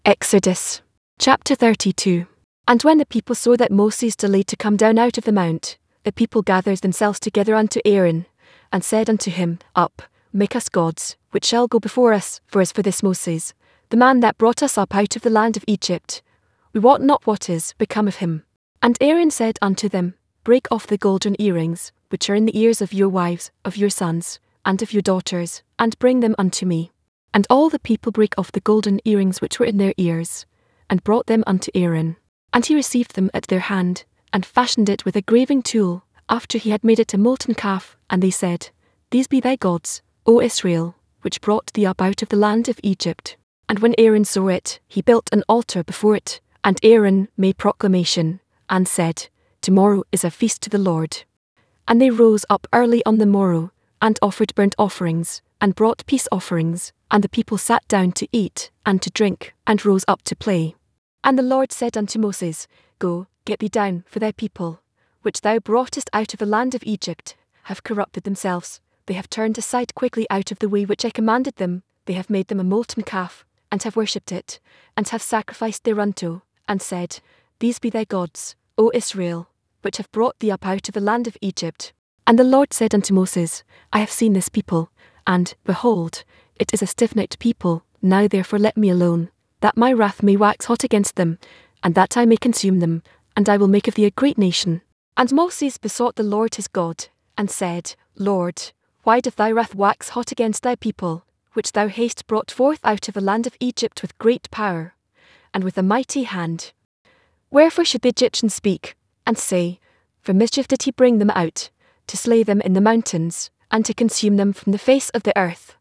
Exodus chapter 32. And when the people saw that Moses delayed to come down out of the mount, the people gathered themselves together unto Aaron, and said unto him, Up, make us gods, which shall go before us, for as for this Moses, the man that brought us up out of the land of Egypt, we wot not what is become of him. And Aaron said unto them, Break off the golden earrings, which are in the ears of your wives, of your sons, and of your daughters, and bring them unto me. And all the people brake off the golden earrings which were in their ears, and brought them unto Aaron. And he received them at their hand, and fashioned it with a graving tool, after he had made it a molten calf. And they said, These be thy gods, O Israel, which brought thee up out of the land of Egypt. And when Aaron saw it, he built an altar before it, and Aaron made proclamation, and said, Tomorrow is a feast to the Lord. And they rose up early on the morrow, and offered burnt offerings, and brought peace offerings, and the people sat down to eat, and to drink, and rose up to play. And the Lord said unto Moses, Go, get thee down, for thy people, which thou broughtest out of the land of Egypt, have corrupted themselves. They have turned aside quickly out of the way which I commanded them. They have made them a molten calf, and have worshipped it, and have sacrificed thereunto, and said, These be thy gods, O Israel, which have brought thee up out of the land of Egypt. And the Lord said unto Moses, I have seen this people, and, behold, it is a stiff-necked people. Now therefore let me alone, that my wrath may wax hot against them, and that I may consume them, and I will make of thee a great nation. And Moses besought the Lord his God, and said, Lord, why doth thy wrath wax hot against thy people, which thou hast brought forth out of the land of Egypt with great power, and with a mighty hand? Wherefore should the Egyptians speak, and say, For mischief did he bring them out, to slay them in the mountains, and to consume them from the face of the earth?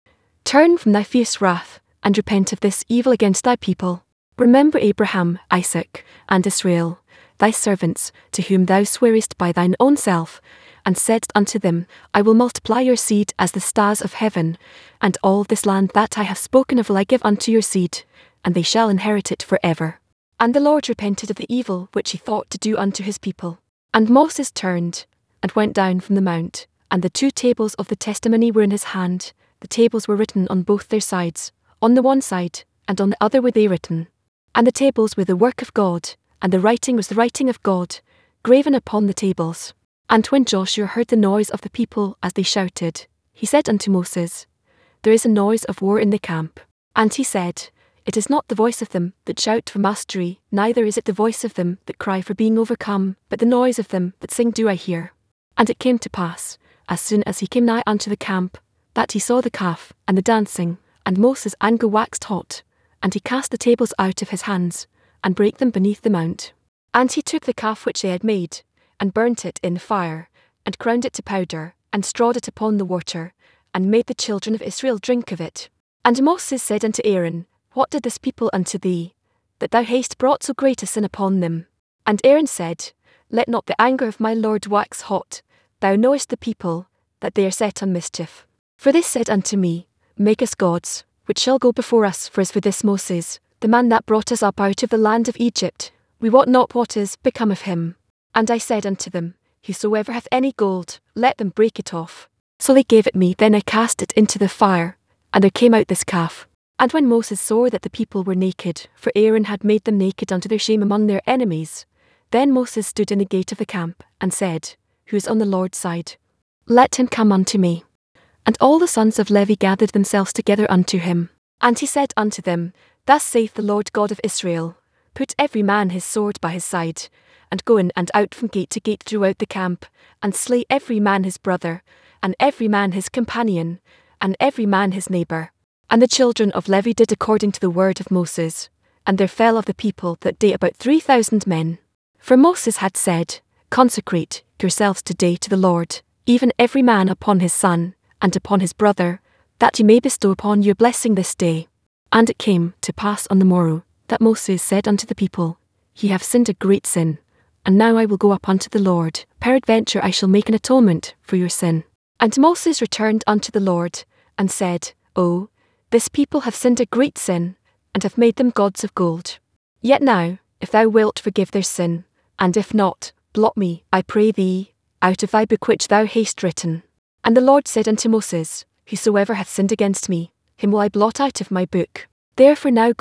Turn from thy fierce wrath, and repent of this evil against thy people. Remember Abraham, Isaac, and Israel, thy servants, to whom thou swarest by thine own self, and saidst unto them, I will multiply your seed as the stars of heaven, and all this land that I have spoken of will I give unto your seed, and they shall inherit it for ever. And the Lord repented of the evil which he thought to do unto his people. And Moses turned, and went down from the mount, and the 2 tables of the testimony were in his hand. The tables were written on both their sides, on the one side, and on the other were they written. And the tables were the work of God, and the writing was the writing of God, graven upon the tables. And when Joshua heard the noise of the people as they shouted, he said unto Moses, There is a noise of war in the camp. And he said, It is not the voice of them that shout for mastery, neither is it the voice of them that cry for being overcome, but the noise of them that sing do I hear. And it came to pass, as soon as he came nigh unto the camp, that he saw the calf, and the dancing, and Moses' anger waxed hot, and he cast the tables out of his hands, and brake them beneath the mount. And he took the calf which they had made, and burnt it in the fire, and ground it to powder, and strawed it upon the water, and made the children of Israel drink of it. And Moses said unto Aaron, What did this people unto thee, that thou hast brought so great a sin upon them? And Aaron said, Let not the anger of my Lord wax hot. Thou knowest the people, that they are set on mischief. For they said unto me, Make us gods, which shall go before us. For as for this Moses, the man that brought us up out of the land of Egypt, we wot not what is become of him. And I said unto them, Whosoever hath any gold, let them break it off. So they gave it me. Then I cast it into the fire, and there came out this calf. And when Moses saw that the people were naked, for Aaron had made them naked unto their shame among their enemies, then Moses stood in the gate of the camp, and said, Who is on the Lord's side? Let him come unto me. And all the sons of Levi gathered themselves together unto him. And he said unto them, Thus saith the Lord God of Israel, Put every man his sword by his side, and go in and out from gate to gate throughout the camp, and slay every man his brother, and every man his companion, and every man his neighbour. And the children of Levi did according to the word of Moses, and there fell of the people that day about 3,000 men. For Moses had said, Consecrate yourselves today to the Lord, even every man upon his son, and upon his brother, that he may bestow upon you a blessing this day. And it came to pass on the morrow, that Moses said unto the people, Ye have sinned a great sin, and now I will go up unto the Lord, peradventure I shall make an atonement for your sin. And Moses returned unto the Lord, and said, O, this people have sinned a great sin, and have made them gods of gold. Yet now, if thou wilt forgive their sin, and if not, blot me, I pray thee, out of thy book which thou hast written. And the Lord said unto Moses, Whosoever hath sinned against me, him will I blot out of my book. Therefore now go,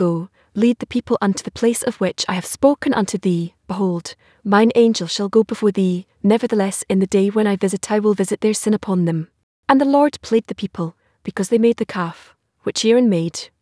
Lead the people unto the place of which I have spoken unto thee. Behold, mine angel shall go before thee. Nevertheless in the day when I will visit their sin upon them. And the Lord plagued the people, because they made the calf, which Aaron made,